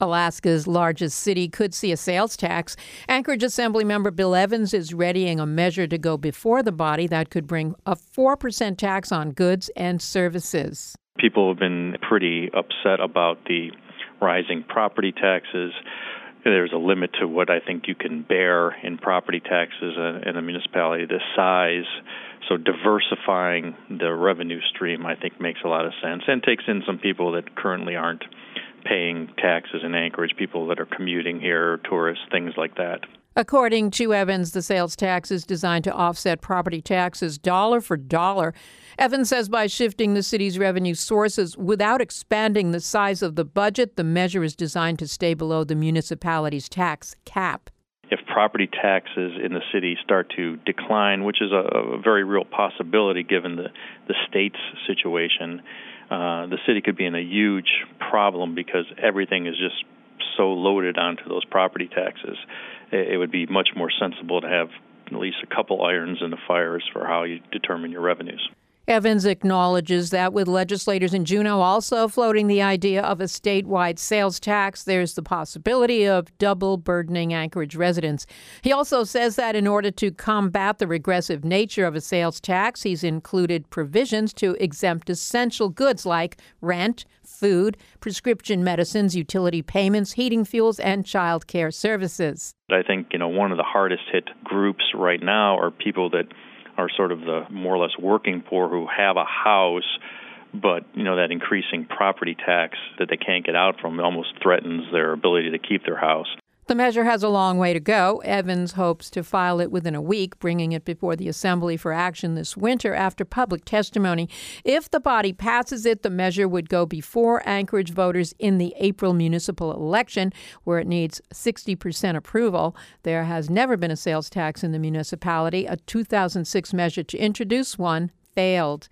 Alaska's largest city could see a sales tax. Anchorage Assemblymember Bill Evans is readying a measure to go before the body that could bring a 4% tax on goods and services. People have been pretty upset about the rising property taxes. There's a limit to what I think you can bear in property taxes in a municipality this size. So diversifying the revenue stream, I think, makes a lot of sense and takes in some people that currently aren't paying taxes in Anchorage, people that are commuting here, tourists, things like that. According to Evans, the sales tax is designed to offset property taxes dollar for dollar. Evans says by shifting the city's revenue sources without expanding the size of the budget, the measure is designed to stay below the municipality's tax cap. If property taxes in the city start to decline, which is a very real possibility given the state's situation, the city could be in a huge problem because everything is just so loaded onto those property taxes. It would be much more sensible to have at least a couple irons in the fires for how you determine your revenues. Evans acknowledges that with legislators in Juneau also floating the idea of a statewide sales tax, there's the possibility of double burdening Anchorage residents. He also says that in order to combat the regressive nature of a sales tax, he's included provisions to exempt essential goods like rent, food, prescription medicines, utility payments, heating fuels, and child care services. I think, one of the hardest hit groups right now are people that are sort of the more or less working poor who have a house, but, that increasing property tax that they can't get out from almost threatens their ability to keep their house. The measure has a long way to go. Evans hopes to file it within a week, bringing it before the Assembly for action this winter after public testimony. If the body passes it, the measure would go before Anchorage voters in the April municipal election, where it needs 60% approval. There has never been a sales tax in the municipality. A 2006 measure to introduce one failed.